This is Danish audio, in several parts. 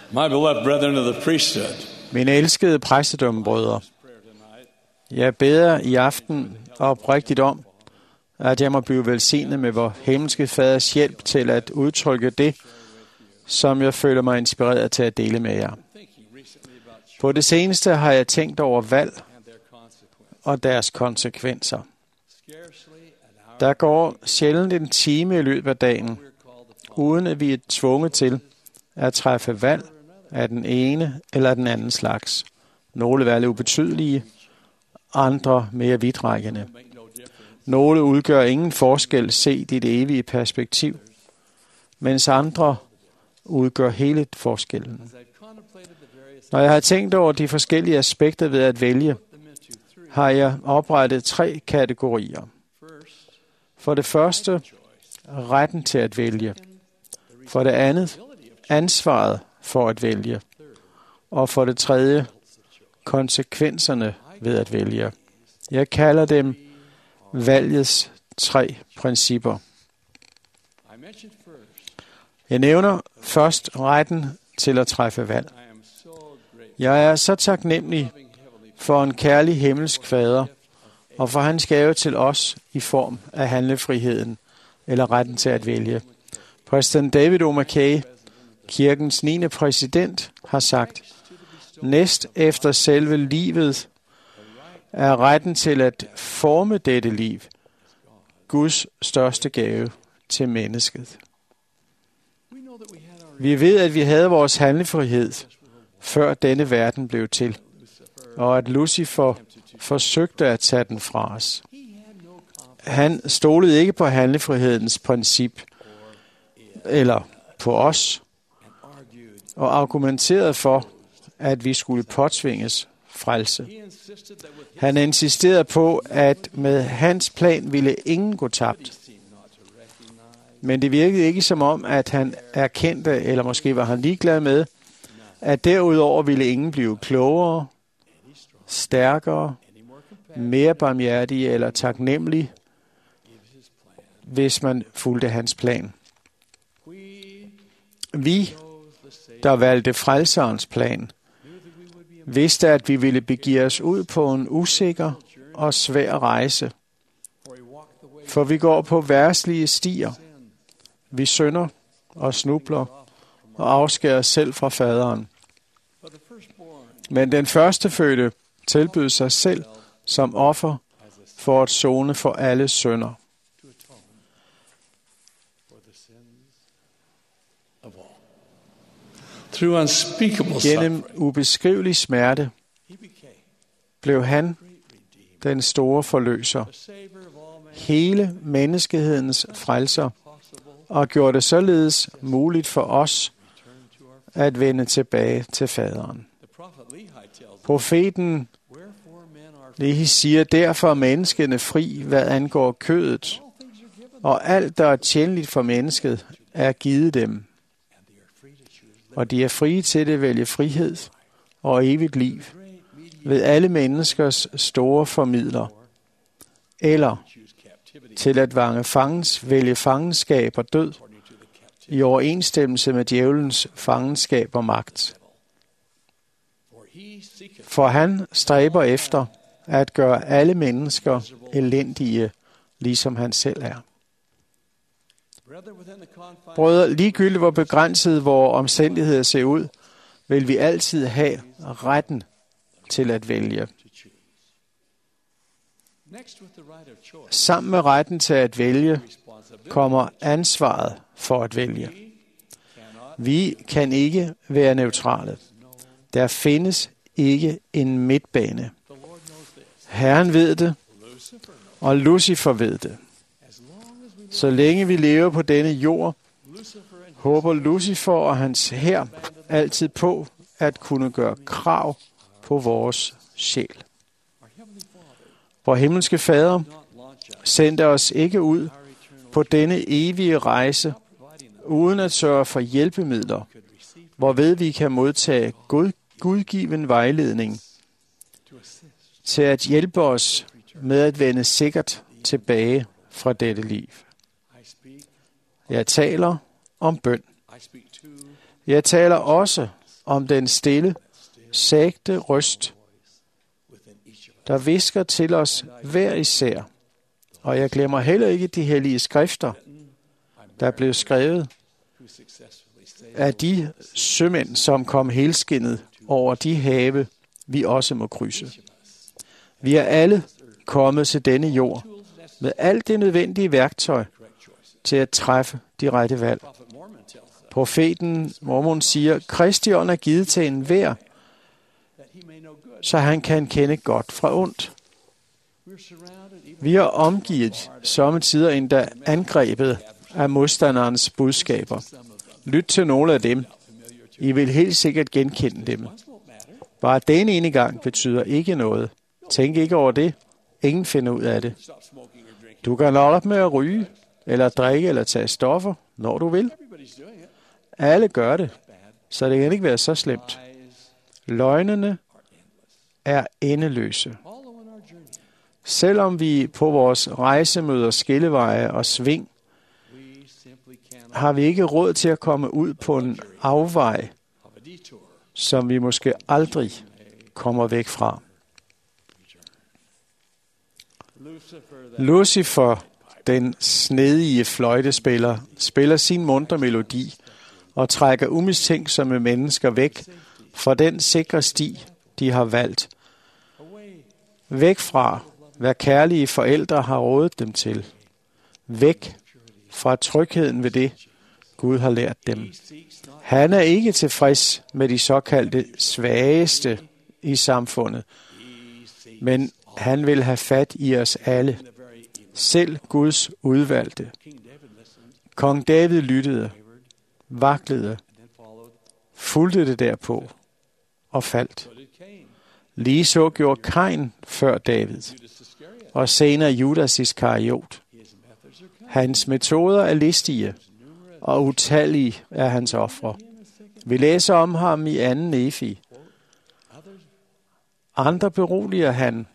My beloved brethren of the priesthood, Mine elskede præstedømmebrødre, jeg beder i aften oprigtigt om, at jeg må blive velsignet med vor himmelske faders hjælp til at udtrykke det, som jeg føler mig inspireret til at dele med jer. På det seneste har jeg tænkt over valg og deres konsekvenser. Der går sjældent en time i løbet af dagen, uden at vi er tvunget til at træffe valg af den ene eller den anden slags. Nogle valg er ubetydelige, andre mere vidtrækkende. Nogle udgør ingen forskel set i det evige perspektiv, mens andre udgør hele forskellen. Når jeg har tænkt over de forskellige aspekter ved at vælge, har jeg oprettet 3 kategorier. For det første, retten til at vælge. For det andet, ansvaret for at vælge. Og for det tredje, konsekvenserne ved at vælge. Jeg kalder dem valgets 3 principper. Jeg nævner først retten til at træffe valg. Jeg er så taknemmelig for en kærlig himmelsk fader, og for hans gave til os i form af handlefriheden, eller retten til at vælge. Præsident David O. McKay, kirkens 9. præsident, har sagt, næst efter selve livet er retten til at forme dette liv Guds største gave til mennesket. Vi ved, at vi havde vores handlefrihed, før denne verden blev til, og at Lucifer forsøgte at tage den fra os. Han stolede ikke på handlefrihedens princip, eller på os, og argumenterede for, at vi skulle påtvinges frelse. Han insisterede på, at med hans plan ville ingen gå tabt. Men det virkede ikke som om, at han erkendte, eller måske var han ligeglad med, at derudover ville ingen blive klogere, stærkere, mere barmhjertige eller taknemmelige, hvis man fulgte hans plan. Vi, der valgte frelserens plan, vidste, at vi ville begive os ud på en usikker og svær rejse, for vi går på verdslige stier. Vi synder og snubler og afskærer os selv fra faderen. Men den førstefødte tilbød sig selv som offer for at sone for alle synder. Gennem ubeskrivelig smerte blev han den store forløser, hele menneskehedens frelser, og gjorde det således muligt for os at vende tilbage til faderen. Profeten Lehi siger, derfor er menneskene fri, hvad angår kødet, og alt, der er tjenligt for mennesket, er givet dem. Og de er frie til at vælge frihed og evigt liv ved alle menneskers store formidler, eller til at vælge fangenskab og død i overensstemmelse med djævelens fangenskab og magt. For han stræber efter at gøre alle mennesker elendige, ligesom han selv er. Brødre, ligegyldigt hvor begrænset vores omstændigheder ser ud, vil vi altid have retten til at vælge. Sammen med retten til at vælge kommer ansvaret for at vælge. Vi kan ikke være neutrale. Der findes ikke en midtbane. Herren ved det, og Lucifer ved det. Så længe vi lever på denne jord, håber Lucifer og hans hær altid på at kunne gøre krav på vores sjæl. Vor himmelske Fader sendte os ikke ud på denne evige rejse, uden at sørge for hjælpemidler, hvorved vi kan modtage gudgiven vejledning til at hjælpe os med at vende sikkert tilbage fra dette liv. Jeg taler om bøn. Jeg taler også om den stille, sagte røst, der hvisker til os hver især. Og jeg glemmer heller ikke de hellige skrifter, der blev skrevet af de sømænd, som kom helskindet over de have, vi også må krydse. Vi er alle kommet til denne jord med alt det nødvendige værktøj til at træffe de rette valg. Profeten Mormon siger, Kristi ånd er givet til enhver, så han kan kende godt fra ondt. Vi er omgivet sommetider endda angrebet af modstanderens budskaber. Lyt til nogle af dem. I vil helt sikkert genkende dem. Bare den ene gang betyder ikke noget. Tænk ikke over det. Ingen finder ud af det. Du kan holde op med at ryge, eller drikke, eller tage stoffer, når du vil. Alle gør det, så det kan ikke være så slemt. Løgnene er endeløse. Selvom vi på vores rejse møder skilleveje og sving, har vi ikke råd til at komme ud på en afvej, som vi måske aldrig kommer væk fra. Lucifer, den snedige fløjtespiller, spiller sin muntre melodi og trækker umistænksomme mennesker væk fra den sikre sti, de har valgt. Væk fra, hvad kærlige forældre har rådet dem til. Væk fra trygheden ved det, Gud har lært dem. Han er ikke tilfreds med de såkaldte svageste i samfundet, men han vil have fat i os alle, selv Guds udvalgte. Kong David lyttede, vaklede, fulgte det derpå og faldt. Lige så gjorde Kain før David, og senere Judas Iskariot. Hans metoder er listige, og utallige er hans ofre. Vi læser om ham i 2. Nefi. Andre beroliger han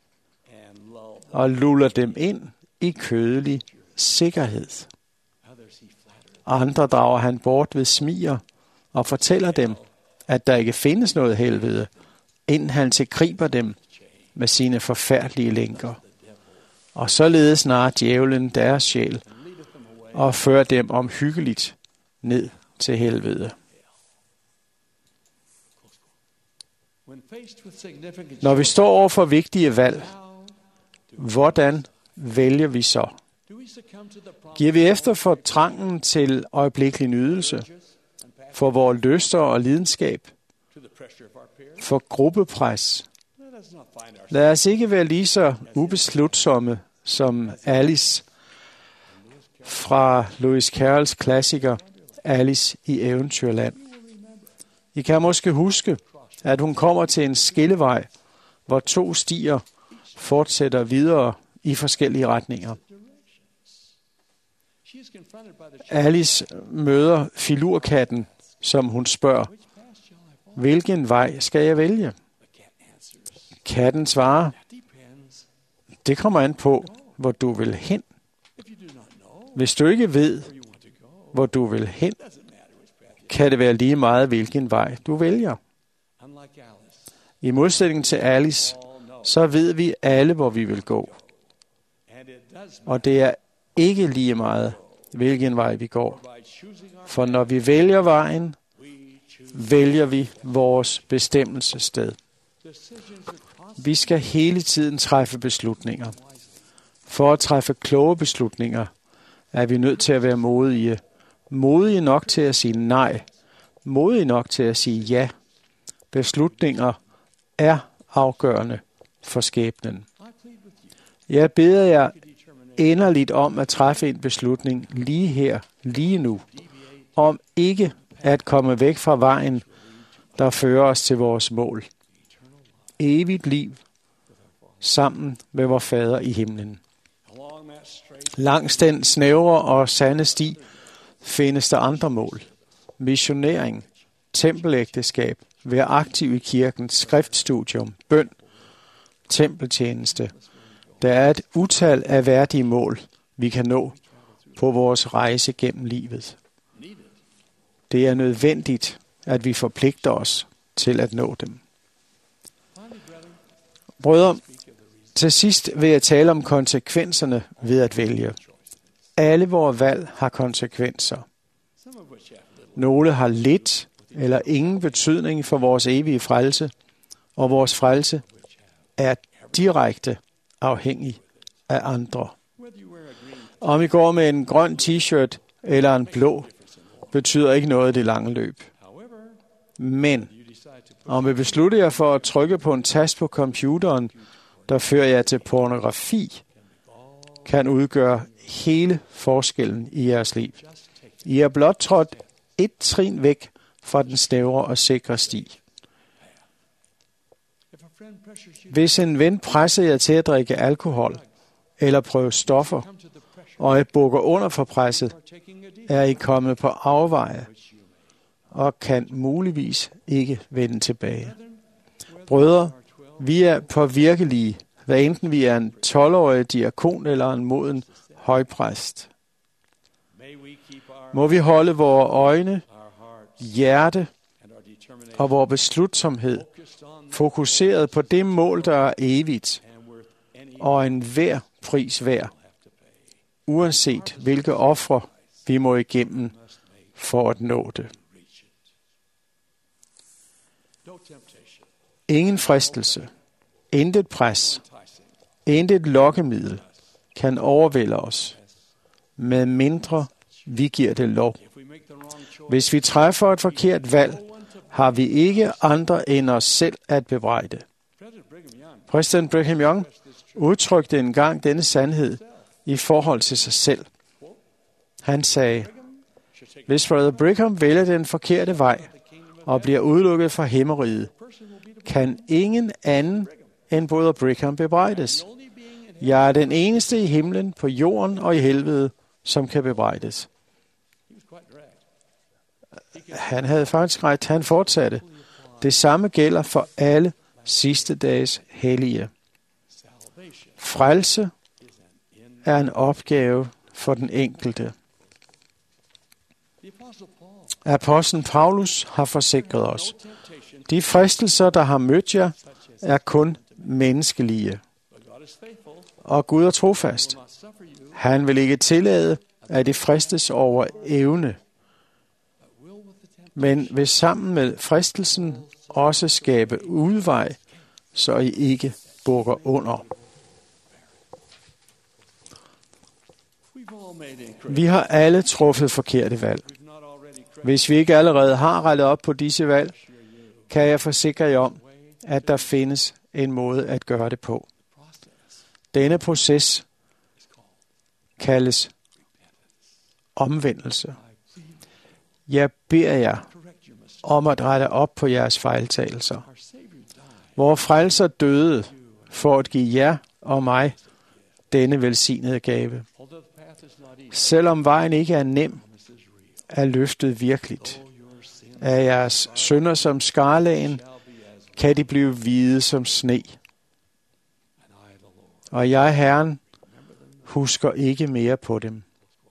og luller dem ind i kødelig sikkerhed. Andre drager han bort ved smiger og fortæller dem, at der ikke findes noget helvede, inden han tilgriber dem med sine forfærdelige lænker. Og således narer djævlen deres sjæl og fører dem omhyggeligt ned til helvede. Når vi står over for vigtige valg, hvordan vælger vi så? Giver vi efter for trangen til øjeblikkelig nydelse, for vores lyster og lidenskab, for gruppepres? Lad os ikke være lige så ubeslutsomme som Alice fra Lewis Carrolls klassiker Alice i Eventyrland. I kan måske huske, at hun kommer til en skillevej, hvor 2 stier fortsætter videre i forskellige retninger. Alice møder filurkatten, som hun spørger, hvilken vej skal jeg vælge? Katten svarer, det kommer an på, hvor du vil hen. Hvis du ikke ved, hvor du vil hen, kan det være lige meget, hvilken vej du vælger. I modsætning til Alice, så ved vi alle, hvor vi vil gå. Og det er ikke lige meget, hvilken vej vi går. For når vi vælger vejen, vælger vi vores bestemmelsessted. Vi skal hele tiden træffe beslutninger. For at træffe kloge beslutninger, er vi nødt til at være modige. Modige nok til at sige nej. Modige nok til at sige ja. Beslutninger er afgørende for skæbnen. Jeg beder jer inderligt om at træffe en beslutning lige her, lige nu, om ikke at komme væk fra vejen, der fører os til vores mål. Evigt liv sammen med vor Fader i himlen. Langs den snævre og sande sti findes der andre mål. Missionering, tempelægteskab, være aktiv i kirken, skriftstudium, bøn, tempeltjeneste. Der er et utal af værdige mål, vi kan nå på vores rejse gennem livet. Det er nødvendigt at vi forpligter os til at nå dem. Brødre, til sidst vil jeg tale om konsekvenserne ved at vælge. Alle vores valg har konsekvenser. Nogle har lidt eller ingen betydning for vores evige frelse, og vores frelse er direkte afhængig af andre. Om I går med en grøn t-shirt eller en blå, betyder ikke noget i det lange løb. Men om I beslutter jer for at trykke på en tast på computeren, der fører jer til pornografi, kan udgøre hele forskellen i jeres liv. I er blot trådt et trin væk fra den snævre og sikre sti. Hvis en ven presser jer til at drikke alkohol eller prøve stoffer, og I bukker under for presset, er I kommet på afveje og kan muligvis ikke vende tilbage. Brødre, vi er påvirkelige, hvad enten vi er en 12-årig diakon eller en moden højpræst. Må vi holde vores øjne, hjerte og vores beslutsomhed fokuseret på det mål, der er evigt, og enhver pris værd, uanset hvilke ofre vi må igennem for at nå det. Ingen fristelse, intet pres, intet lokkemiddel kan overvælde os, med mindre vi giver det lov. Hvis vi træffer et forkert valg, har vi ikke andre end os selv at bebrejde. Præsident Brigham Young udtrykte engang denne sandhed i forhold til sig selv. Han sagde, hvis Brother Brigham vælger den forkerte vej og bliver udelukket fra himmeriget, kan ingen anden end Brother Brigham bebrejdes. Jeg er den eneste i himlen, på jorden og i helvede, som kan bebrejdes. Han havde faktisk ret. Han fortsatte. Det samme gælder for alle sidste dages hellige. Frelse er en opgave for den enkelte. Apostlen Paulus har forsikret os. De fristelser, der har mødt jer, er kun menneskelige. Og Gud er trofast. Han vil ikke tillade, at I fristes over evne, men vil sammen med fristelsen også skabe udvej, så I ikke bukker under. Vi har alle truffet forkerte valg. Hvis vi ikke allerede har rettet op på disse valg, kan jeg forsikre jer om, at der findes en måde at gøre det på. Denne proces kaldes omvendelse. Jeg beder jer om at rette op på jeres fejltagelser. Vor frelser døde for at give jer og mig denne velsignede gave. Selvom vejen ikke er nem, er løftet virkeligt. Af jeres synder som skarlagen, kan de blive hvide som sne. Og jeg, Herren, husker ikke mere på dem.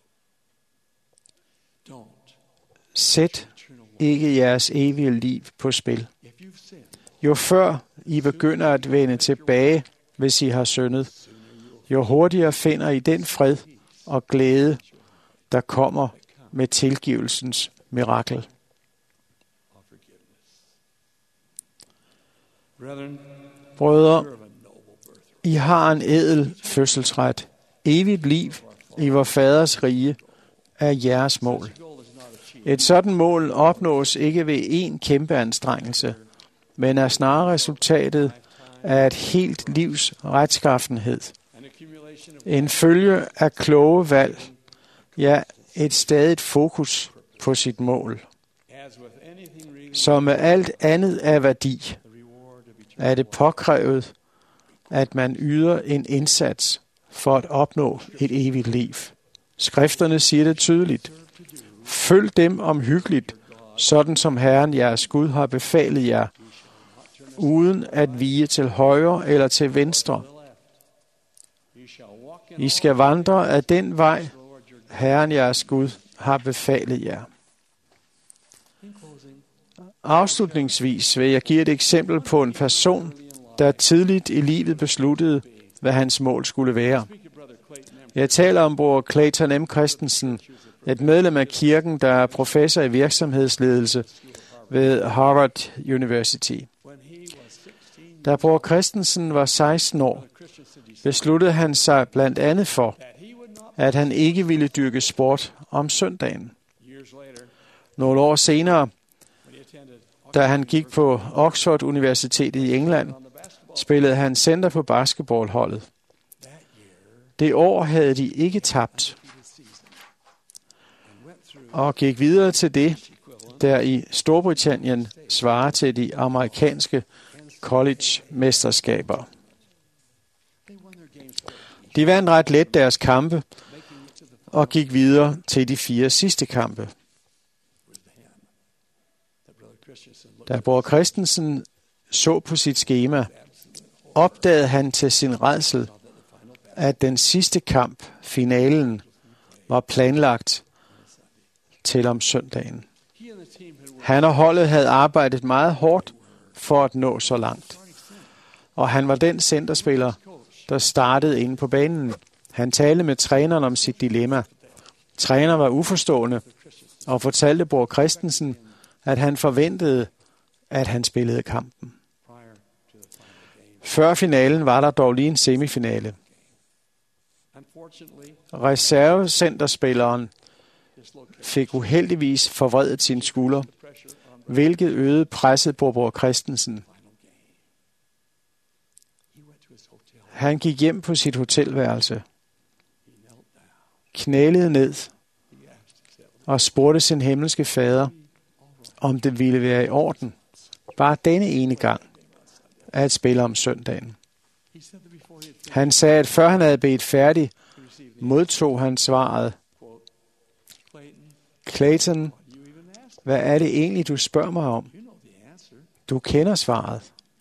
Sæt ikke jeres evige liv på spil. Jo før I begynder at vende tilbage, hvis I har syndet, jo hurtigere finder I den fred og glæde, der kommer med tilgivelsens mirakel. Brødre, I har en ædel fødselsret. Evigt liv i vor faders rige er jeres mål. Et sådan mål opnås ikke ved én kæmpe anstrengelse, men er snarere resultatet af et helt livs retskaffenhed. En følge af kloge valg, ja, et stadigt fokus på sit mål. Som med alt andet af værdi, er det påkrævet, at man yder en indsats for at opnå et evigt liv. Skrifterne siger det tydeligt. Følg dem omhyggeligt, sådan som Herren jeres Gud har befalet jer, uden at vige til højre eller til venstre. I skal vandre af den vej, Herren jeres Gud har befalet jer. Afslutningsvis vil jeg give et eksempel på en person, der tidligt i livet besluttede, hvad hans mål skulle være. Jeg taler om bror Clayton M. Christensen, et medlem af kirken, der er professor i virksomhedsledelse ved Harvard University. Da bror Christensen var 16 år, besluttede han sig blandt andet for, at han ikke ville dyrke sport om søndagen. Nogle år senere, da han gik på Oxford Universitetet i England, spillede han center på basketballholdet. Det år havde de ikke tabt, og gik videre til det, der i Storbritannien svarer til de amerikanske college-mesterskaber. De vandt ret let deres kampe og gik videre til de 4 sidste kampe. Da bror Christensen så på sit skema, opdagede han til sin rædsel, at den sidste kamp, finalen, var planlagt til om søndagen. Han og holdet havde arbejdet meget hårdt for at nå så langt. Og han var den centerspiller, der startede inde på banen. Han talte med træneren om sit dilemma. Træneren var uforstående og fortalte bror Christensen, at han forventede, at han spillede kampen. Før finalen var der dog lige en semifinale. Reservecenterspilleren fik uheldigvis forvredet sin skulder, hvilket øgede presset på bror Christensen. Han gik hjem på sit hotelværelse, knælede ned og spurgte sin himmelske fader, om det ville være i orden, bare denne ene gang, at spille om søndagen. Han sagde, at før han havde bedt færdig, modtog han svaret: Clayton, hvad er det egentlig, du spørger mig om? Du kender svaret.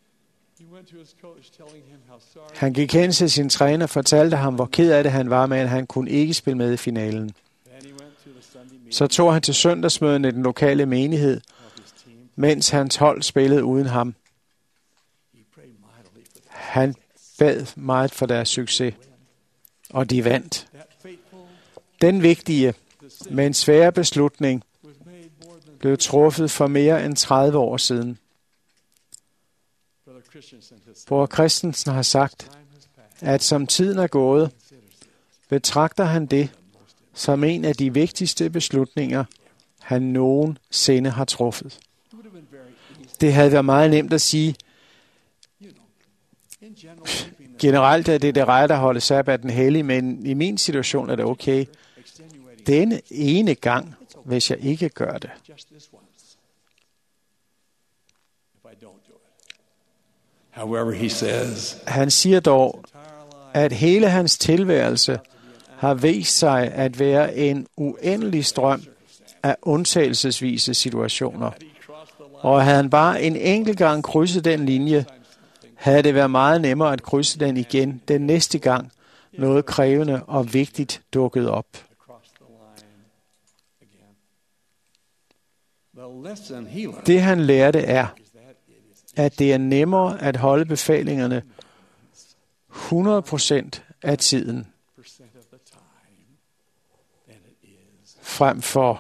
Han gik hen til sin træner og fortalte ham, hvor ked af det han var med, at han kunne ikke spille med i finalen. Så tog han til søndagsmøden i den lokale menighed, mens hans hold spillede uden ham. Han bad meget for deres succes, og de vandt. Den vigtige, men svære beslutning blev truffet for mere end 30 år siden. Bror Christensen har sagt, at som tiden er gået, betragter han det som en af de vigtigste beslutninger, han nogensinde har truffet. Det havde været meget nemt at sige, generelt er det ret at holde sabbaten hellig, men i min situation er det okay. Denne ene gang, hvis jeg ikke gør det. Han siger dog, at hele hans tilværelse har vist sig at være en uendelig strøm af undtagelsesvise situationer. Og havde han bare en enkelt gang krydset den linje, havde det været meget nemmere at krydse den igen den næste gang, noget krævende og vigtigt dukkede op. Det han lærte er, at det er nemmere at holde befalingerne 100% af tiden, frem for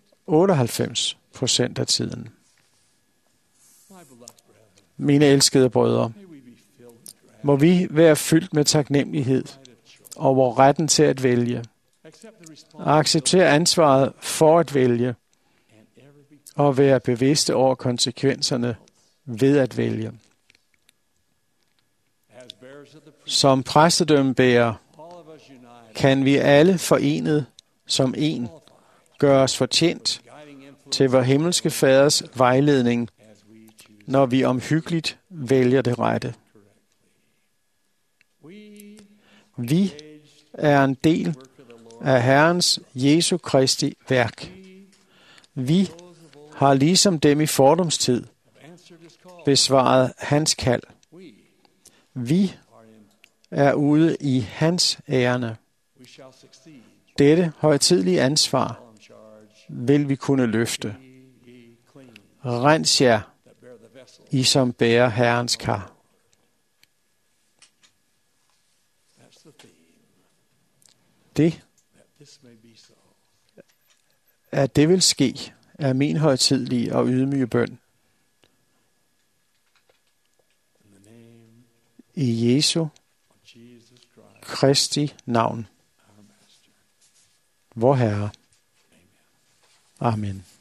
98% af tiden. Mine elskede brødre, må vi være fyldt med taknemmelighed over retten til at vælge, og acceptere ansvaret for at vælge, og være bevidste over konsekvenserne ved at vælge. Som præstedømmebærer kan vi alle forenet som en gøre os fortjent til vor himmelske faders vejledning, når vi omhyggeligt vælger det rette. Vi er en del af Herrens Jesu Kristi værk. Vi har ligesom dem i fordomstid besvaret hans kald. Vi er ude i hans ærende. Dette højtidelige ansvar vil vi kunne løfte. Rens jer, I som bærer Herrens kar. Det, at det vil ske, er min højtidelige og ydmyge bøn. I Jesu Kristi navn, vor Herre. Amen.